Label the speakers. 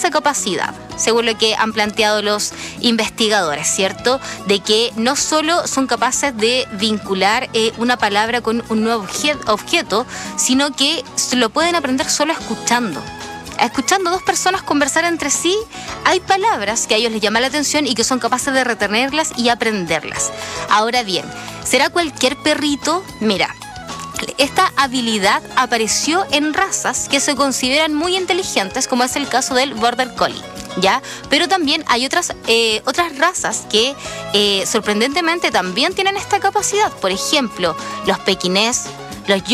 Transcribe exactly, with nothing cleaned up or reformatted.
Speaker 1: esa capacidad, según lo que han planteado los investigadores, ¿cierto? De que no solo son capaces de vincular eh, una palabra con un nuevo obje- objeto, sino que lo pueden aprender solo escuchando. Escuchando a dos personas conversar entre sí, hay palabras que a ellos les llaman la atención y que son capaces de retenerlas y aprenderlas. Ahora bien, ¿será cualquier perrito? Mira, esta habilidad apareció en razas que se consideran muy inteligentes, como es el caso del Border Collie, ¿ya? Pero también hay otras, eh, otras razas que eh, sorprendentemente también tienen esta capacidad. Por ejemplo, los pequinés, los